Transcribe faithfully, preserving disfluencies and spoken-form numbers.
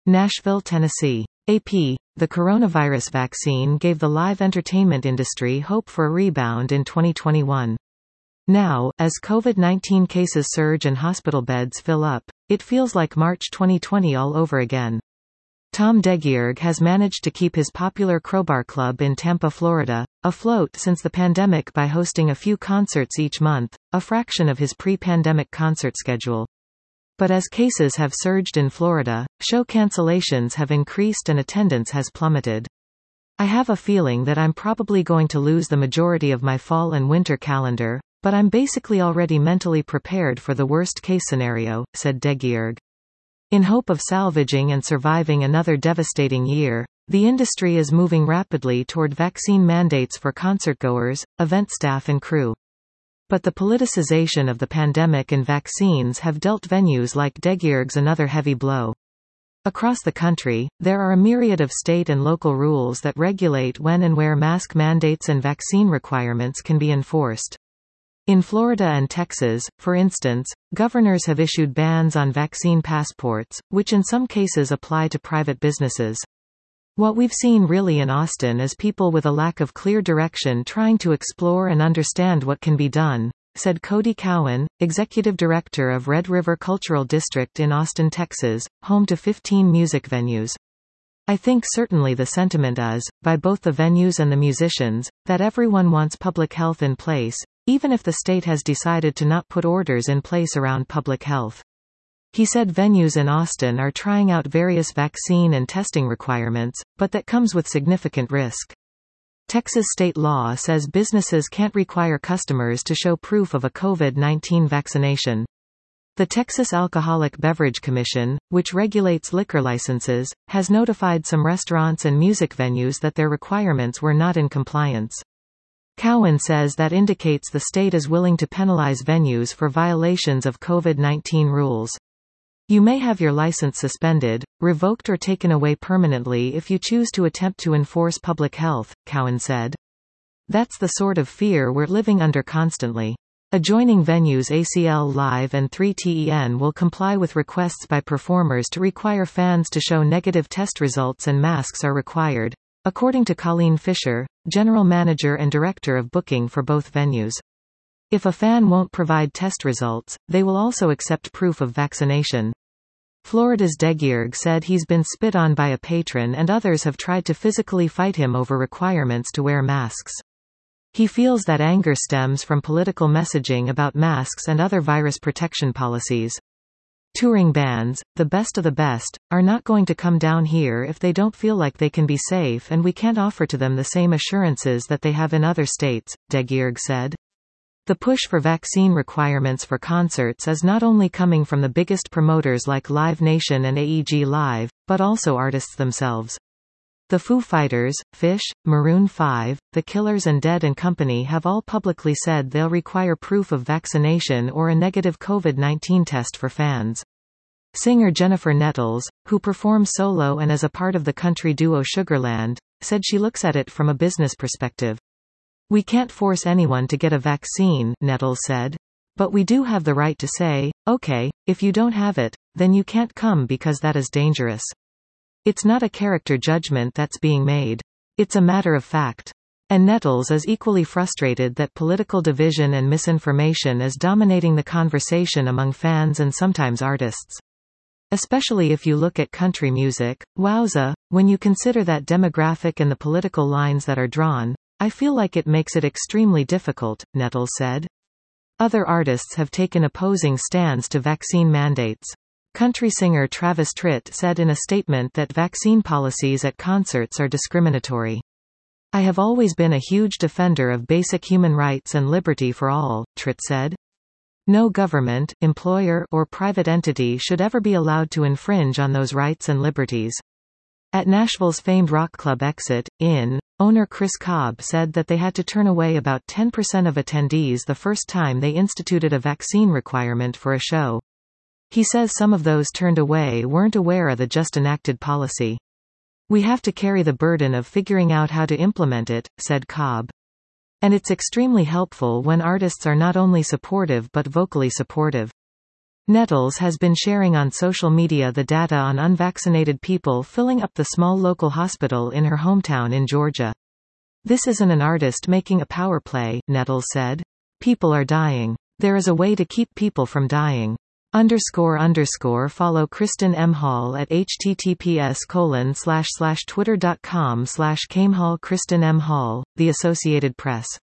Nashville, Tennessee. A P. The coronavirus vaccine gave the live entertainment industry hope for a rebound in twenty twenty-one. Now, as COVID nineteen cases surge and hospital beds fill up, it feels like March twenty twenty all over again. Tom Degierg has managed to keep his popular Crowbar Club in Tampa, Florida, afloat since the pandemic by hosting a few concerts each month, a fraction of his pre-pandemic concert schedule. But as cases have surged in Florida, show cancellations have increased and attendance has plummeted. I have a feeling that I'm probably going to lose the majority of my fall and winter calendar, but I'm basically already mentally prepared for the worst-case scenario, said Degierg. In hope of salvaging and surviving another devastating year, the industry is moving rapidly toward vaccine mandates for concertgoers, event staff and crew. But the politicization of the pandemic and vaccines have dealt venues like Degierg's another heavy blow. Across the country, there are a myriad of state and local rules that regulate when and where mask mandates and vaccine requirements can be enforced. In Florida and Texas, for instance, governors have issued bans on vaccine passports, which in some cases apply to private businesses. What we've seen really in Austin is people with a lack of clear direction trying to explore and understand what can be done, said Cody Cowan, executive director of Red River Cultural District in Austin, Texas, home to fifteen music venues. I think certainly the sentiment is, by both the venues and the musicians, that everyone wants public health in place, even if the state has decided to not put orders in place around public health. He said venues in Austin are trying out various vaccine and testing requirements, but that comes with significant risk. Texas state law says businesses can't require customers to show proof of a COVID nineteen vaccination. The Texas Alcoholic Beverage Commission, which regulates liquor licenses, has notified some restaurants and music venues that their requirements were not in compliance. Cowan says that indicates the state is willing to penalize venues for violations of COVID nineteen rules. You may have your license suspended, revoked or taken away permanently if you choose to attempt to enforce public health, Cowan said. That's the sort of fear we're living under constantly. Adjoining venues A C L Live and three T E N will comply with requests by performers to require fans to show negative test results and masks are required, according to Colleen Fisher, general manager and director of booking for both venues. If a fan won't provide test results, they will also accept proof of vaccination. Florida's Degierg said he's been spit on by a patron and others have tried to physically fight him over requirements to wear masks. He feels that anger stems from political messaging about masks and other virus protection policies. Touring bands, the best of the best, are not going to come down here if they don't feel like they can be safe, and we can't offer to them the same assurances that they have in other states, Degierg said. The push for vaccine requirements for concerts is not only coming from the biggest promoters like Live Nation and A E G Live, but also artists themselves. The Foo Fighters, Phish, Maroon five, The Killers and Dead and Company have all publicly said they'll require proof of vaccination or a negative COVID nineteen test for fans. Singer Jennifer Nettles, who performs solo and as a part of the country duo Sugarland, said she looks at it from a business perspective. We can't force anyone to get a vaccine, Nettles said. But we do have the right to say, okay, if you don't have it, then you can't come because that is dangerous. It's not a character judgment that's being made. It's a matter of fact. And Nettles is equally frustrated that political division and misinformation is dominating the conversation among fans and sometimes artists. Especially if you look at country music, wowza, when you consider that demographic and the political lines that are drawn, I feel like it makes it extremely difficult, Nettles said. Other artists have taken opposing stands to vaccine mandates. Country singer Travis Tritt said in a statement that vaccine policies at concerts are discriminatory. I have always been a huge defender of basic human rights and liberty for all, Tritt said. No government, employer, or private entity should ever be allowed to infringe on those rights and liberties. At Nashville's famed rock club Exit, Inn, owner Chris Cobb said that they had to turn away about ten percent of attendees the first time they instituted a vaccine requirement for a show. He says some of those turned away weren't aware of the just enacted policy. We have to carry the burden of figuring out how to implement it, said Cobb. And it's extremely helpful when artists are not only supportive but vocally supportive. Nettles has been sharing on social media the data on unvaccinated people filling up the small local hospital in her hometown in Georgia. "This isn't an artist making a power play," Nettles said. "People are dying. There is a way to keep people from dying." Underscore underscore follow Kristen M. Hall at https colon slash slash twitter dot com slash camehall Kristen M. Hall, The Associated Press.